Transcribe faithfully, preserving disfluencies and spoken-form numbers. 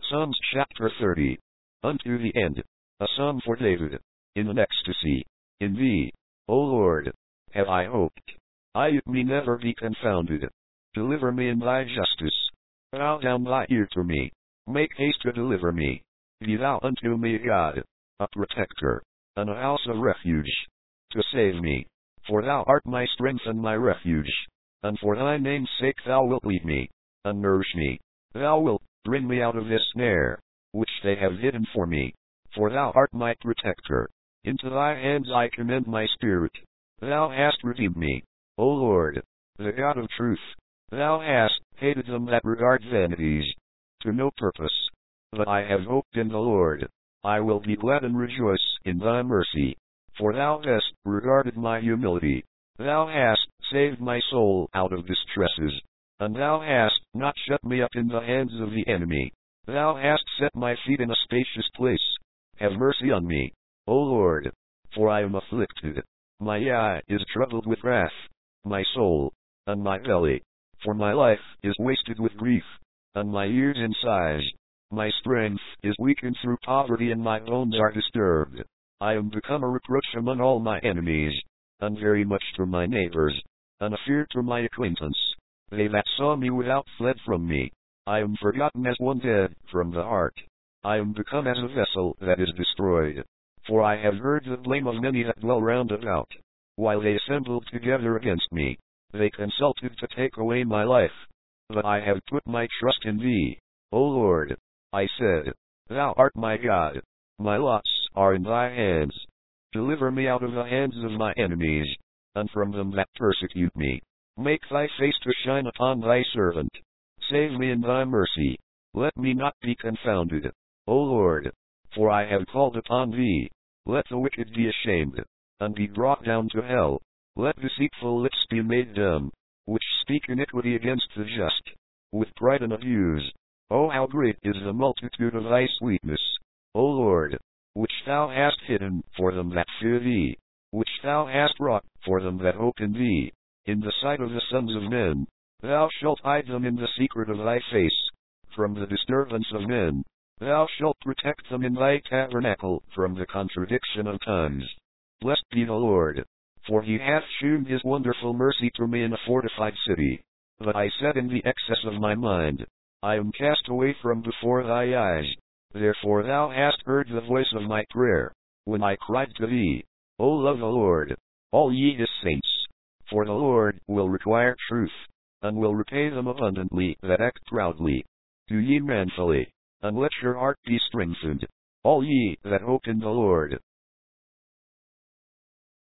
Psalms chapter thirty. Unto the end. A psalm for David. In an ecstasy. In thee, O Lord, have I hoped. I me never be confounded. Deliver me in thy justice. Bow down thy ear to me. Make haste to deliver me. Be thou unto me God, a protector, and a house of refuge, to save me. For thou art my strength and my refuge, and for thy name's sake thou wilt lead me, and nourish me. Thou wilt bring me out of this snare, which they have hidden for me. For thou art my protector. Into thy hands I commend my spirit. Thou hast redeemed me, O Lord, the God of truth. Thou hast hated them that regard vanities, to no purpose. But I have hoped in the Lord. I will be glad and rejoice in thy mercy. For thou hast regarded my humility. Thou hast saved my soul out of distresses. And thou hast not shut me up in the hands of the enemy. Thou hast set my feet in a spacious place. Have mercy on me, O Lord, for I am afflicted. My eye is troubled with wrath, my soul, and my belly. For my life is wasted with grief, and my years in sighs. My strength is weakened through poverty, and my bones are disturbed. I am become a reproach among all my enemies, and very much to my neighbors, and a fear to my acquaintance. They that saw me without fled from me. I am forgotten as one dead from the heart. I am become as a vessel that is destroyed. For I have heard the blame of many that dwell round about. While they assembled together against me, they consulted to take away my life. But I have put my trust in thee, O Lord. I said, Thou art my God. My lots are in thy hands. Deliver me out of the hands of my enemies, and from them that persecute me. Make thy face to shine upon thy servant. Save me in thy mercy. Let me not be confounded, O Lord, for I have called upon thee. Let the wicked be ashamed, and be brought down to hell. Let deceitful lips be made dumb, which speak iniquity against the just, with pride and abuse. O how great is the multitude of thy sweetness, O Lord, which thou hast hidden for them that fear thee, which thou hast wrought for them that hope in thee. In the sight of the sons of men, thou shalt hide them in the secret of thy face. From the disturbance of men, thou shalt protect them in thy tabernacle from the contradiction of tongues. Blessed be the Lord, for he hath shewn his wonderful mercy to me in a fortified city. But I said in the excess of my mind, I am cast away from before thy eyes. Therefore thou hast heard the voice of my prayer, when I cried to thee. O love the Lord, all ye his saints. For the Lord will require truth, and will repay them abundantly that act proudly. Do ye manfully, and let your heart be strengthened, all ye that hope in the Lord.